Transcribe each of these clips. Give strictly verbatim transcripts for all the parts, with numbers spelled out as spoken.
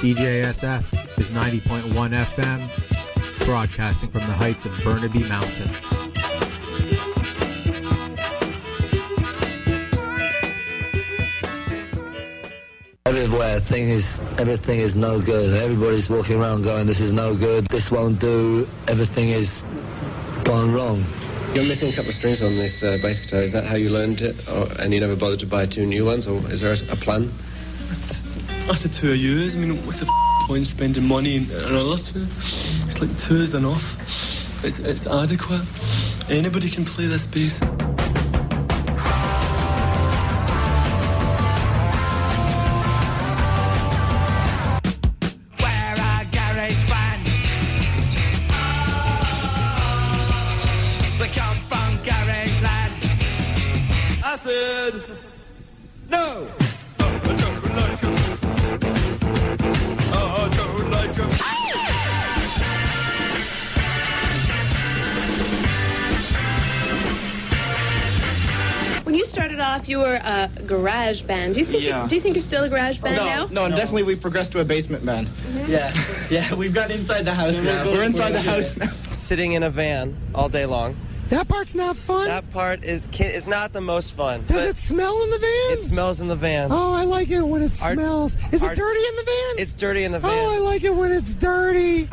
C J S F is ninety point one F M, broadcasting from the heights of Burnaby Mountain. Everywhere, thing is, everything is no good. Everybody's walking around going, this is no good, this won't do, everything is gone wrong. You're missing a couple of strings on this uh, bass guitar. Is that how you learned it? Or, and you never bothered to buy two new ones? Or is there a, a plan? After two years, I mean, what's the f- point spending money and all this? It's like two is enough. It's, it's adequate. Anybody can play this bass. No! Oh, I don't like him. Oh, I don't like him. When you started off, you were a garage band. Do you think? Yeah. You, do you think you're still a garage band no, now? No, no, definitely we've progressed to a basement band. Mm-hmm. Yeah, yeah, we've got inside the house now. We're inside the house now. Sitting in a van all day long. That part's not fun. That part is is not the most fun. Does it smell in the van? It smells in the van. Oh, I like it when it Our, smells. Is our, it dirty in the van? It's dirty in the van. Oh, I like it when it's dirty.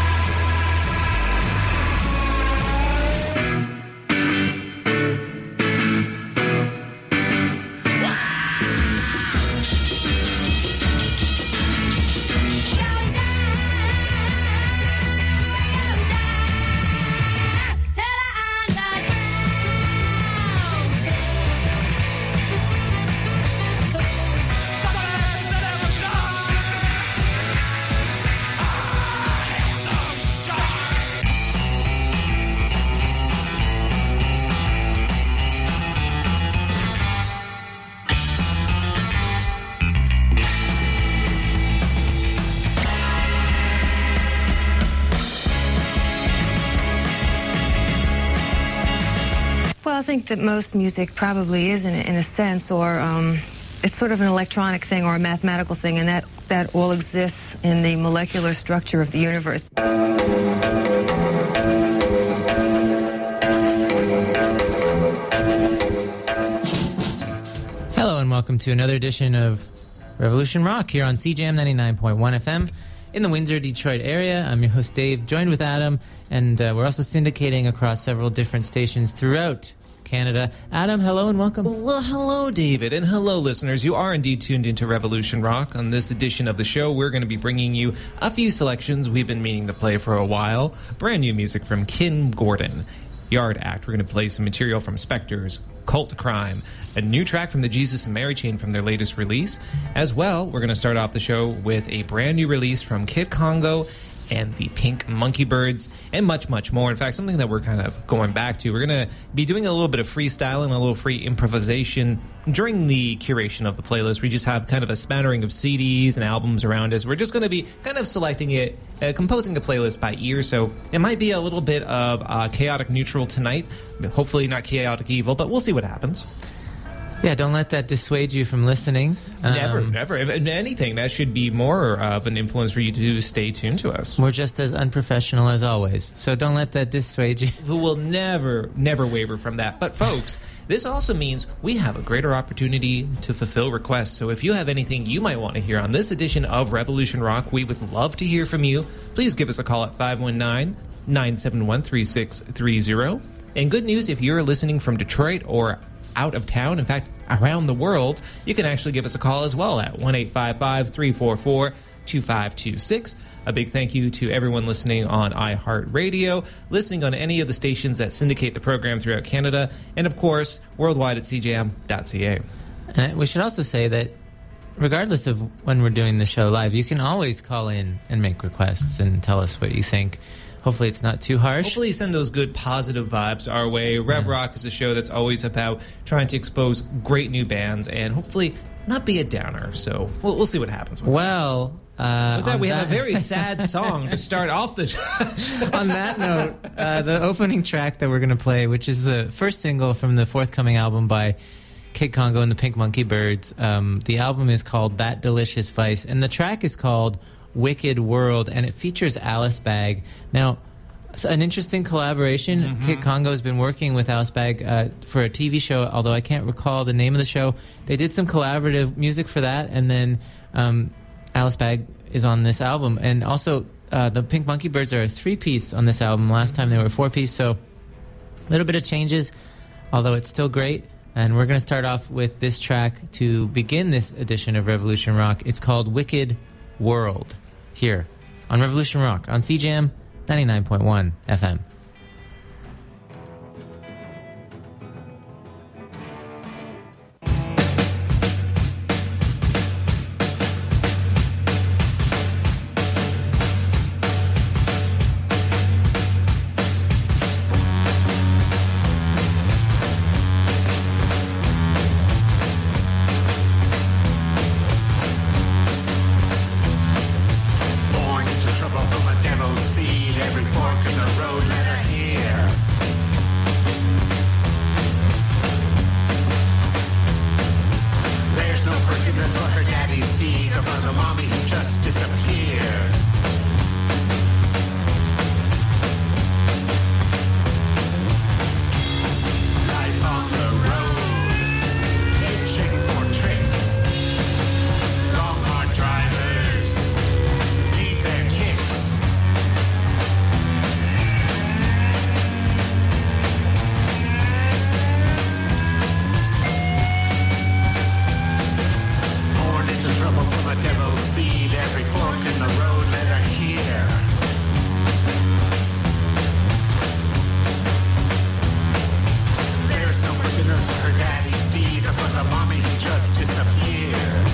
Well, I think that most music probably is, in a, in a sense, or um, it's sort of an electronic thing or a mathematical thing, and that, that all exists in the molecular structure of the universe. Hello, and welcome to another edition of Revolution Rock here on C J M ninety-nine point one F M. In the Windsor, Detroit area. I'm your host, Dave, joined with Adam, and uh, we're also syndicating across several different stations throughout Canada. Adam, hello and welcome. Well, hello, David, and hello, listeners. You are indeed tuned into Revolution Rock. On this edition of the show, we're going to be bringing you a few selections we've been meaning to play for a while. Brand new music from Kim Gordon, Yard Act. We're going to play some material from Spectres, Cult Crime, a new track from the Jesus and Mary Chain from their latest release. As well, we're going to start off the show with a brand new release from Kid Congo and the Pink Monkey Birds, and much, much more. In fact, something that we're kind of going back to. We're going to be doing a little bit of freestyling, a little free improvisation during the curation of the playlist. We just have kind of a smattering of C Ds and albums around us. We're just going to be kind of selecting it, uh, composing the playlist by ear, so it might be a little bit of uh, chaotic neutral tonight. Hopefully not chaotic evil, but we'll see what happens. Yeah, don't let that dissuade you from listening. Never, Um, never. If anything, that should be more of an influence for you to stay tuned to us. We're just as unprofessional as always, so don't let that dissuade you. Who will never, never waver from that. But folks, this also means we have a greater opportunity to fulfill requests. So if you have anything you might want to hear on this edition of Revolution Rock, we would love to hear from you. Please give us a call at five one nine, nine seven one, three six three zero. And good news, if you're listening from Detroit or out of town, in fact, around the world, you can actually give us a call as well at one eight five five, three four four, two five two six. A big thank you to everyone listening on iHeartRadio, listening on any of the stations that syndicate the program throughout Canada, and of course, worldwide at c j m dot c a. And we should also say that regardless of when we're doing the show live, you can always call in and make requests and tell us what you think. Hopefully it's not too harsh. Hopefully send those good positive vibes our way. Rev Yeah. Rock is a show that's always about trying to expose great new bands and hopefully not be a downer. So we'll, we'll see what happens with Well, uh, With that, on we that, have a very sad song to start off the show. On that note, uh, the opening track that we're going to play, which is the first single from the forthcoming album by Kid Congo and the Pink Monkey Birds, um, the album is called That Delicious Vice, and the track is called Wicked World, and it features Alice Bag. Now, it's an interesting collaboration. Mm-hmm. Kid Congo has been working with Alice Bag uh, for a T V show, although I can't recall the name of the show. They did some collaborative music for that, and then um, Alice Bag is on this album. And also, uh, the Pink Monkey Birds are a three-piece on this album. Last time they were a four-piece, so a little bit of changes, although it's still great. And we're going to start off with this track to begin this edition of Revolution Rock. It's called Wicked World, here on Revolution Rock on C J M ninety-nine point one F M. Born into trouble from a devil's seed. Every fork in the road, let her hear. There's no forgiveness for her daddy's deeds, or for the mommy who just disappeared. Life on the road, hitching for tricks. Long, hard drivers need their kicks. Born into trouble from a devil's seed. Every fork in the road, let her hear. There's no forgiveness for her daddy's deeds, or for the mommy who just disappeared.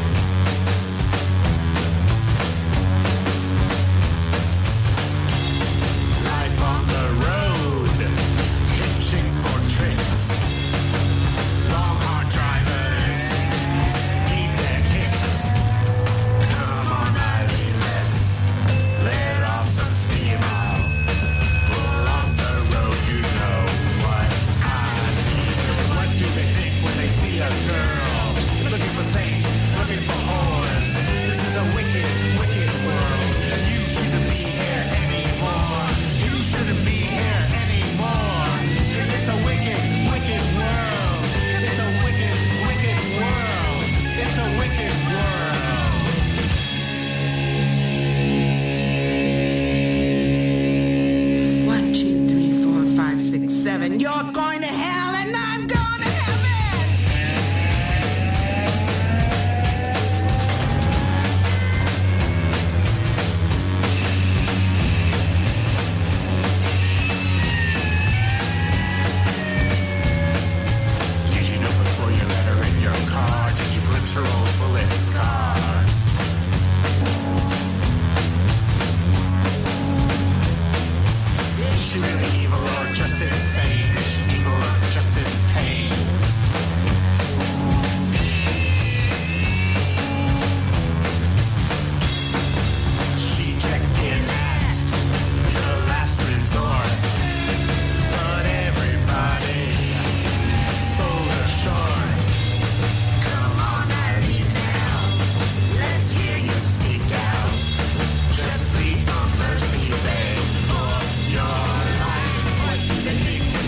Life on the road, hitching for tricks. Long, hard drivers need their kicks. Come on, Eileen, let's let off some steam. I'll pull off the road, you know what I mean. What do they think when they see a girl? Looking for saints, looking for whores. This is a wicked, wicked world. And you shouldn't be here anymore. You shouldn't be here anymore. 'Cause it's a wicked, wicked world. It's a wicked, wicked world. It's a wicked world. One, two, three, four, five, six, seven. You're going to hell and I'm going to heaven. Did you know before you let her in your car? Did you glimpse her old bullet scar? Is she really evil or just insane? Is she evil or just in pain? She checked in at the last resort, but everybody sold her short. Come on, Eileen, now. Let's hear you speak out. Just plead for mercy, babe, for your life. What do they think when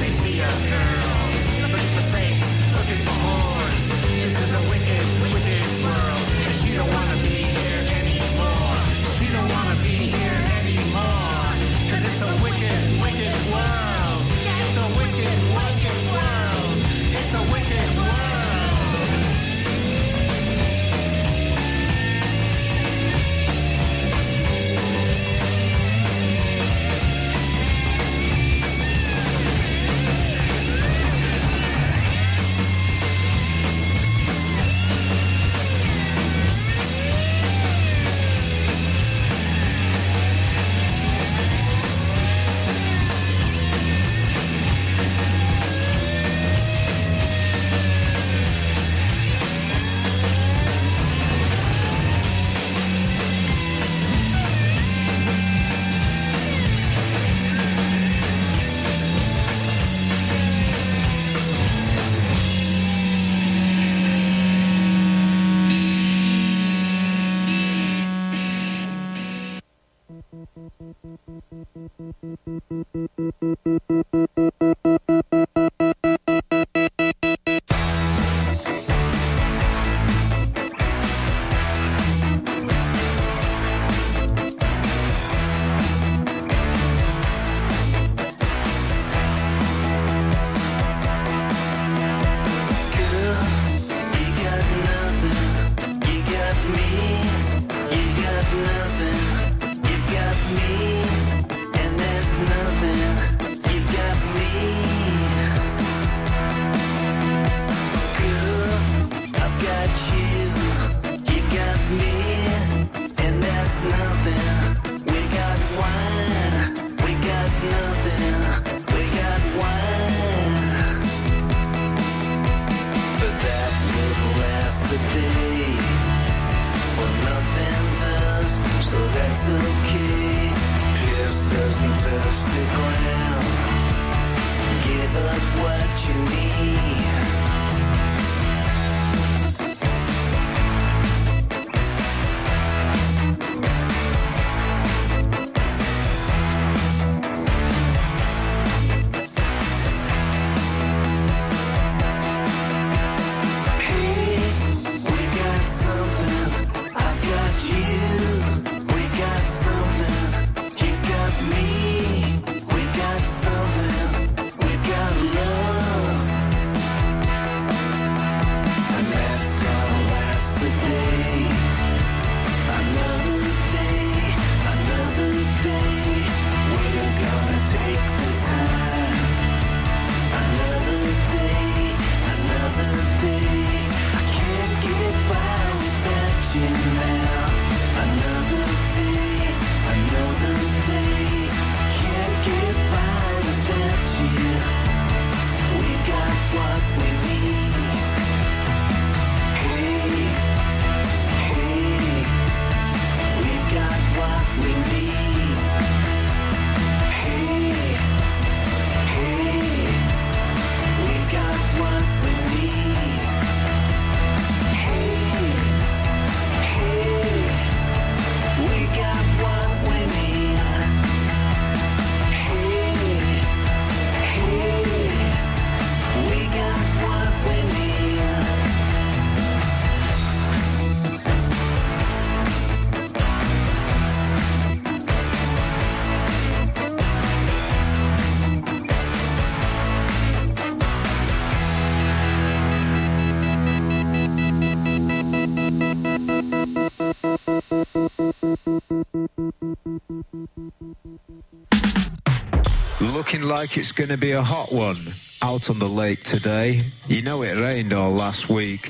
Looking like it's going to be a hot one out on the lake today. You know it rained all last week.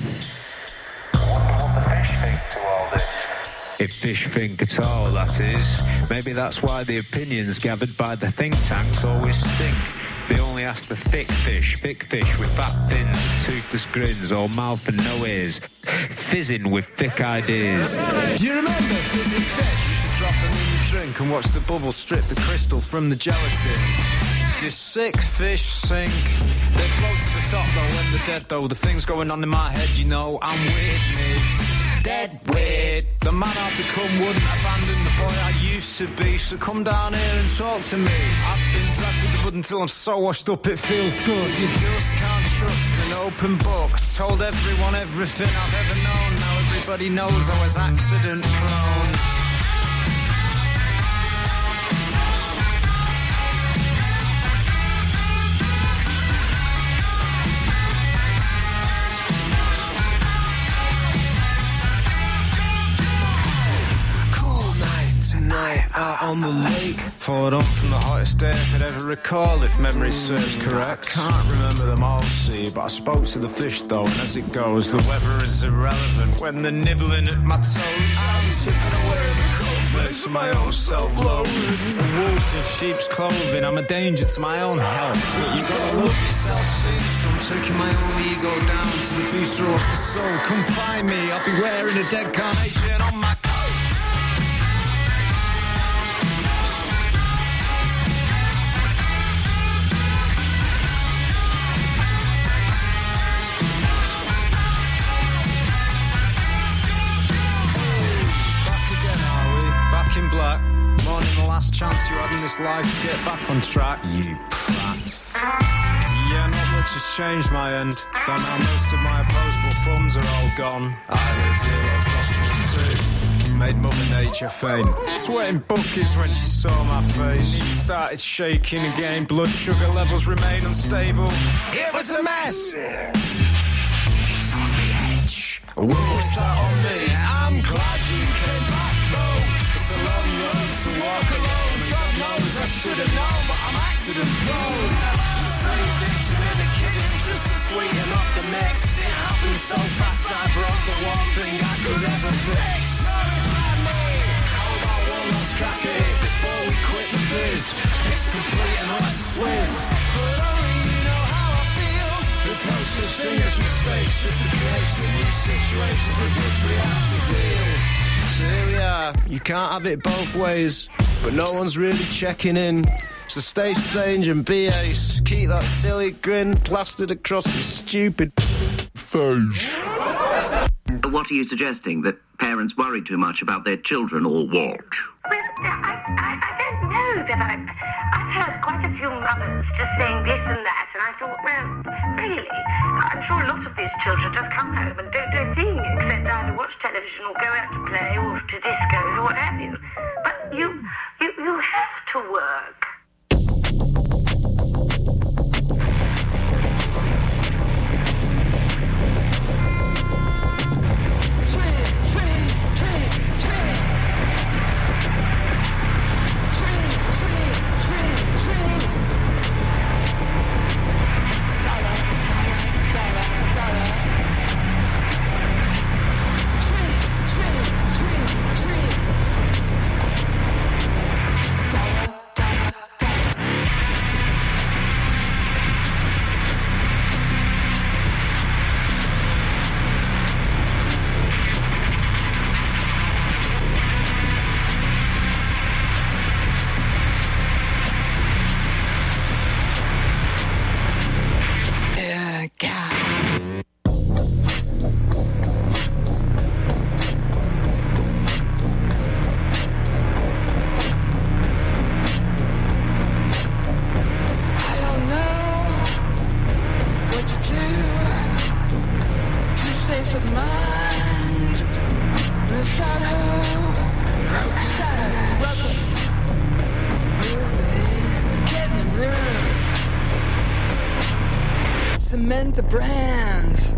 If fish think at all, that is. Maybe that's why the opinions gathered by the think tanks always stink. They only ask the thick fish, thick fish with fat fins and toothless grins, or mouth and no ears, fizzing with thick ideas. Do you remember fizzing fish? Used to drop them in your drink and watch the bubble strip the crystal from the gelatin. This sick fish sink. They float to the top though when they're dead though. The things going on in my head, you know, I'm weird, me. Dead weird. The man I've become wouldn't abandon the boy I used to be. So come down here and talk to me. I've been dragged through the mud until I'm so washed up it feels good. You just can't trust an open book. Told everyone everything I've ever known. Now everybody knows I was accident prone. Night out on the lake, followed on from the hottest day I could ever recall, if memory serves correct. Can't remember them all, see, but I spoke to the fish though, and as it goes, the weather is irrelevant when they're nibbling at my toes. I'm sipping away the cornflakes of my own self-loathing. A wolf in sheep's clothing, I'm a danger to my own health. But you gotta love yourself, see, so I'm taking my own ego down to the booster of the soul. Come find me, I'll be wearing a dead carnation on my coat. In black, morning the last chance you had in this life to get back on track? You prat. Yeah, not much has changed my end. Though now most of my opposable thumbs are all gone. Eyelids, earlobes, nostrils too. Made Mother Nature faint. Sweating buckets when she saw my face. Knees started shaking again. Blood sugar levels remain unstable. It was a mess. She's on the edge. What's that on me? I'm glad you came back though. It's a long road to walk alone. God knows I should have known, but I'm accident prone. Free addiction in the kidding just to sweeten up the mix. It happened so fast I broke the one thing I could ever fix. How about one last crack at it before we quit the biz? It's complete and utter swizz. But only you know how I feel. There's no such thing as mistakes, just the creation of new situations with which we have to deal. So here we are, you can't have it both ways, but no one's really checking in. So stay strange and be ace. Keep that silly grin plastered across your stupid face. What are you suggesting? That parents worry too much about their children or what? Well, I, I, I don't know that I've, I've heard quite a few mothers just saying this and that, and I thought, well, really, I'm sure a lot of these children just come home and don't do a thing except either watch television or go out to play or to discos or what have you. But you, you, you have to work. Cement the brands.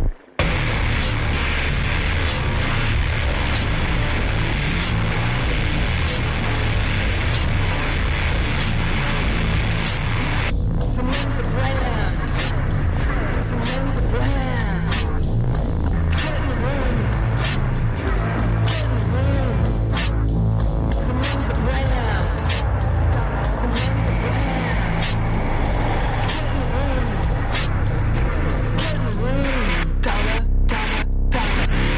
Cement the brand. Cement the brand. Get in the room. Get in the room. Cement the brand. Cement the brand. Get in the room. Get in the room. Dollar, dollar, dollar.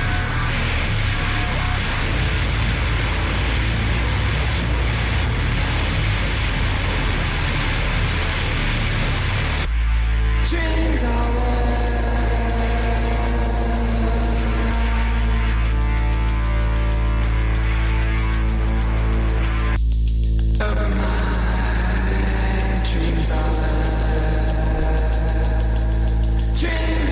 Dream dollar. Over my dream dollar. Dream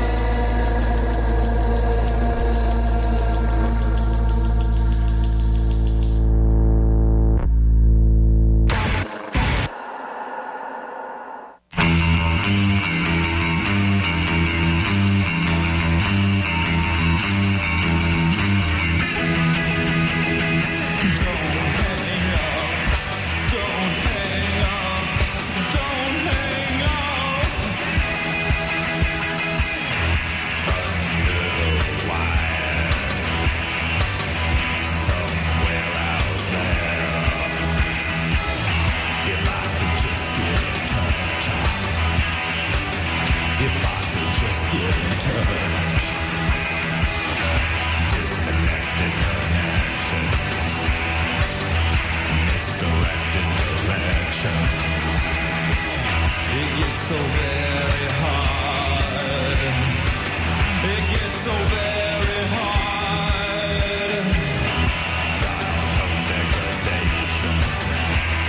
so very hard. It gets so very hard. Down to degradation.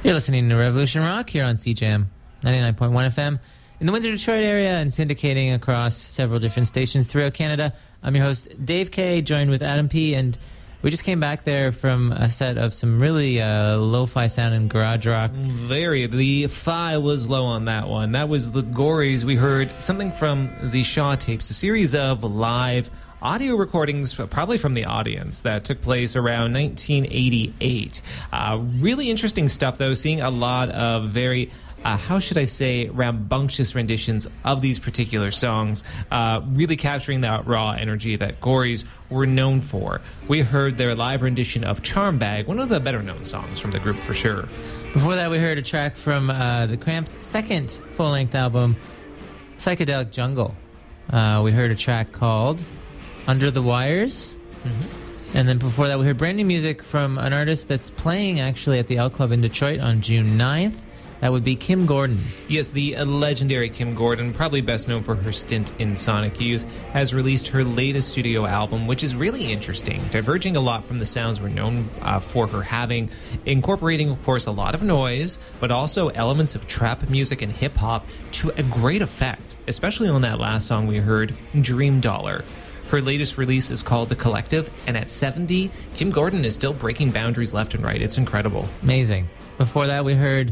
You're listening to Revolution Rock here on C J M ninety-nine point one F M in the Windsor, Detroit area and syndicating across several different stations throughout Canada. I'm your host, Dave K, joined with Adam P, and we just came back there from a set of some really uh, lo-fi sounding garage rock. Very. The fi was low on that one. That was the Gories. We heard something from the Shaw tapes, a series of live audio recordings, probably from the audience, that took place around nineteen eighty-eight. Uh, really interesting stuff, though, seeing a lot of very... Uh, how should I say, rambunctious renditions of these particular songs, uh, really capturing that raw energy that Gories were known for. We heard their live rendition of Charm Bag, one of the better-known songs from the group for sure. Before that, we heard a track from uh, the Cramps' second full-length album, Psychedelic Jungle. Uh, we heard a track called Under the Wires. Mm-hmm. And then before that, we heard brand new music from an artist that's playing actually at the L Club in Detroit on June ninth. That would be Kim Gordon. Yes, the legendary Kim Gordon, probably best known for her stint in Sonic Youth, has released her latest studio album, which is really interesting, diverging a lot from the sounds we're known uh, for her having, incorporating, of course, a lot of noise, but also elements of trap music and hip-hop to a great effect, especially on that last song we heard, Dream Dollar. Her latest release is called The Collective, and at seventy, Kim Gordon is still breaking boundaries left and right. It's incredible. Amazing. Before that, we heard...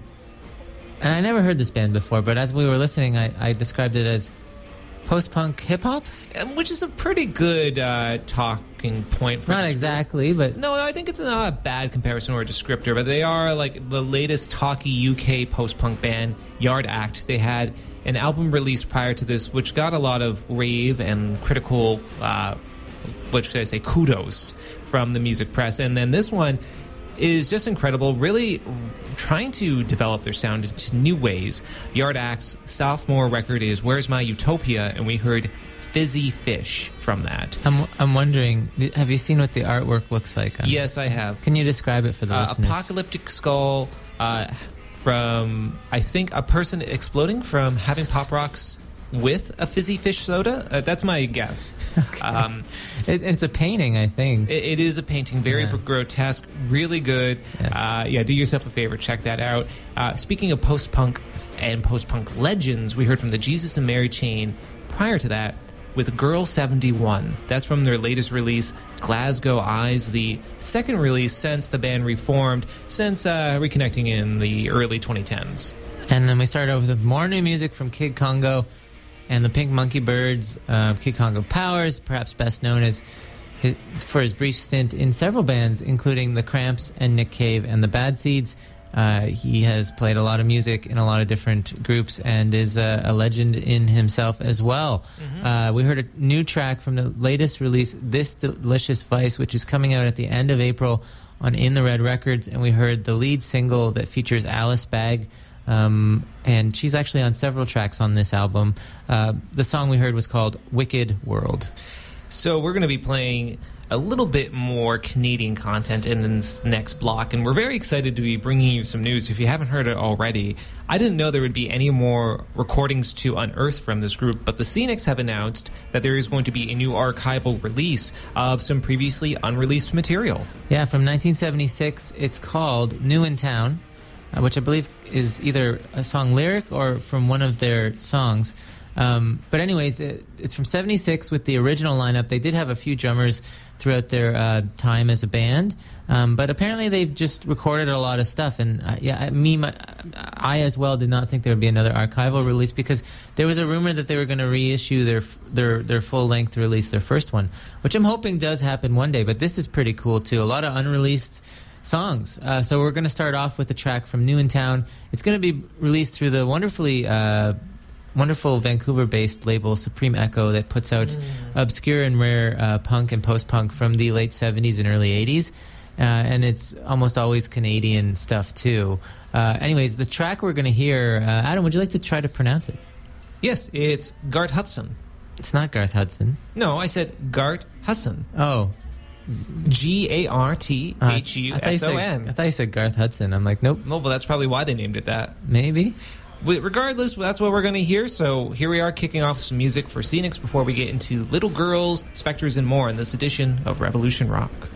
And I never heard this band before, but as we were listening, I, I described it as post-punk hip-hop? Which is a pretty good uh, talking point. For Not exactly, but... No, I think it's not a bad comparison or a descriptor, but they are like the latest talky U K post-punk band, Yard Act. They had an album released prior to this, which got a lot of rave and critical, uh, what should I say, kudos from the music press. And then this one is just incredible, really trying to develop their sound into new ways. Yard Act's sophomore record is Where's My Utopia, and we heard Fizzy Fish from that. I'm, I'm wondering, have you seen what the artwork looks like? On yes, I have. Can you describe it for the uh, listeners? Apocalyptic skull uh, from, I think, a person exploding from having Pop Rocks with a Fizzy Fish soda? Uh, that's my guess. Okay. Um, it, it's a painting, I think. It, it is a painting, very yeah. grotesque, really good. Yes. Uh, yeah, do yourself a favor, check that out. Uh, speaking of post-punk and post-punk legends, we heard from the Jesus and Mary Chain prior to that with Girl seventy-one. That's from their latest release, Glasgow Eyes, the second release since the band reformed, since uh, reconnecting in the early twenty tens. And then we started over with more new music from Kid Congo and the Pink Monkey Birds. uh, Kid Congo Powers, perhaps best known as his, for his brief stint in several bands, including the Cramps and Nick Cave and the Bad Seeds. Uh, he has played a lot of music in a lot of different groups and is a, a legend in himself as well. Mm-hmm. Uh, we heard a new track from the latest release, This Delicious Vice, which is coming out at the end of April on In the Red Records, and we heard the lead single that features Alice Bagg. Um, and she's actually on several tracks on this album. Uh, the song we heard was called Wicked World. So we're going to be playing a little bit more Canadian content in this next block, and we're very excited to be bringing you some news. If you haven't heard it already, I didn't know there would be any more recordings to unearth from this group, but the Scenics have announced that there is going to be a new archival release of some previously unreleased material. Yeah, from nineteen seventy-six, it's called New in Town, Uh, which I believe is either a song lyric or from one of their songs. Um, but anyways, it, it's from seventy-six with the original lineup. They did have a few drummers throughout their uh, time as a band, um, but apparently they've just recorded a lot of stuff. And uh, yeah, me, my, I as well did not think there would be another archival release, because there was a rumor that they were going to reissue their their their full length release, their first one, which I'm hoping does happen one day. But this is pretty cool too. A lot of unreleased songs. Uh, so we're going to start off with a track from New in Town. It's going to be released through the wonderfully uh, wonderful Vancouver-based label Supreme Echo that puts out mm. obscure and rare uh, punk and post-punk from the late seventies and early eighties. Uh, and it's almost always Canadian stuff too. Uh, anyways, the track we're going to hear, uh, Adam, would you like to try to pronounce it? Yes, it's Garth Hudson. It's not Garth Hudson. No, I said Garth Hudson. Oh. G A R T H U S O N. I thought you said Garth Hudson. I'm like, nope. No, but that's probably why they named it that. Maybe. Regardless, that's what we're going to hear. So here we are kicking off some music for Scenics before we get into Little Girls, Spectres, and more in this edition of Revolution Rock.